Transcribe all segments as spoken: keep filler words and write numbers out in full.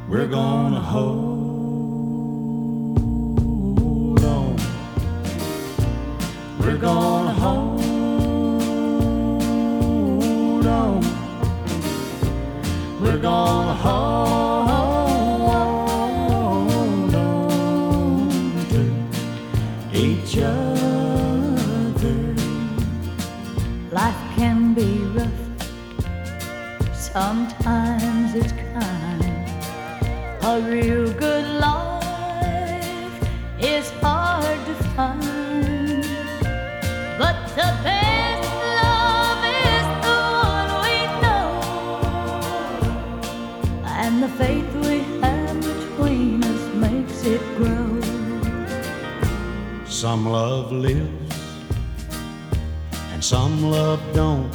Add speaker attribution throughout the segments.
Speaker 1: We're gonna hold on. We're gonna hold on. We're gonna hold on to each other.
Speaker 2: Life can be rough, sometimes it's kind. A real good life is hard to find, but the best love is the one we know, and the faith we have between us makes it grow.
Speaker 1: Some love lives and some love don't.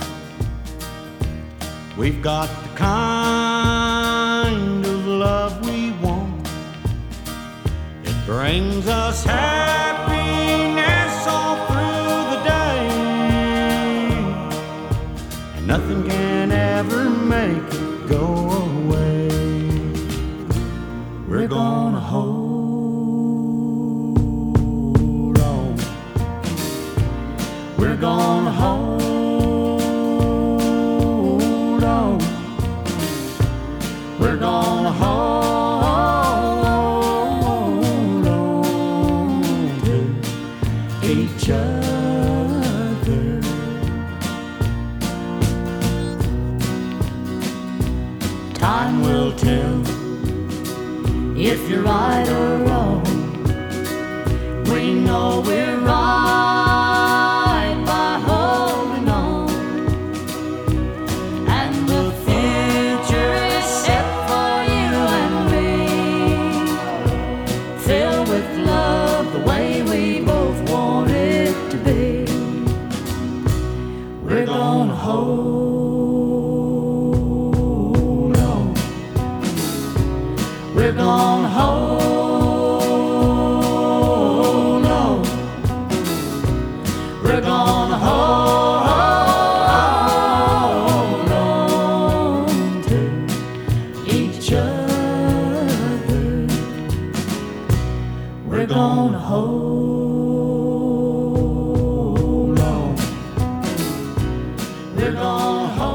Speaker 1: We've got the kind of love we want. It brings us happiness all through the day, and nothing can ever make it go away. We're gonna hold on. We're gonna hold on. We're gonna hold on to each other. Time will tell if you're right or wrong. We know we're right by holding on, and the future is set for you and me, filled with love the way we both want it to be. We're gonna hold on. We're gonna hold on. We're gonna hold on to each other. We're gonna hold on. We're gonna hold